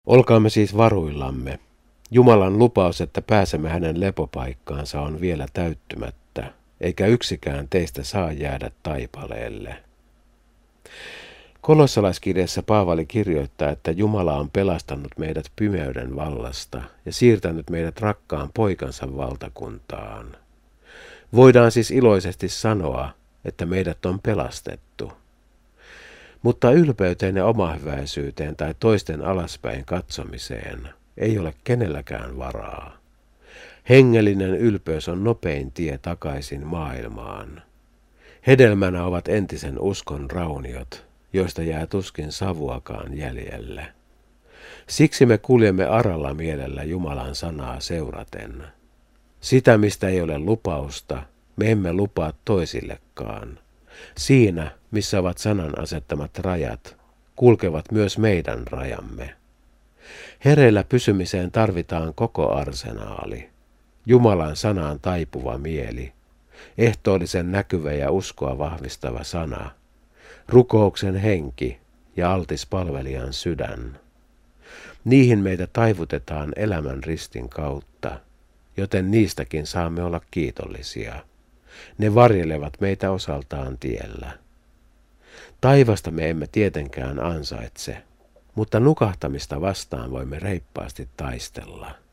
Olkaamme siis varuillamme. Jumalan lupaus, että pääsemme hänen lepopaikkaansa, on vielä täyttymättä, eikä yksikään teistä saa jäädä taipaleelle. Kolossalaiskirjassa Paavali kirjoittaa, että Jumala on pelastanut meidät pimeyden vallasta ja siirtänyt meidät rakkaan poikansa valtakuntaan. Voidaan siis iloisesti sanoa, että meidät on pelastettu. Mutta ylpeyteen ja omahyväisyyteen tai toisten alaspäin katsomiseen ei ole kenelläkään varaa. Hengellinen ylpeys on nopein tie takaisin maailmaan. Hedelmänä ovat entisen uskon rauniot, joista jää tuskin savuakaan jäljelle. Siksi me kuljemme aralla mielellä Jumalan sanaa seuraten. Sitä, mistä ei ole lupausta, me emme lupaa toisillekaan. Siinä, missä ovat sanan asettamat rajat, kulkevat myös meidän rajamme. Hereillä pysymiseen tarvitaan koko arsenaali. Jumalan sanaan taipuva mieli, ehtoollisen näkyvä ja uskoa vahvistava sana, rukouksen henki ja altis palvelijan sydän. Niihin meitä taivutetaan elämän ristin kautta, joten niistäkin saamme olla kiitollisia. Ne varjelevat meitä osaltaan tiellä. Taivasta me emme tietenkään ansaitse, mutta nukahtamista vastaan voimme reippaasti taistella.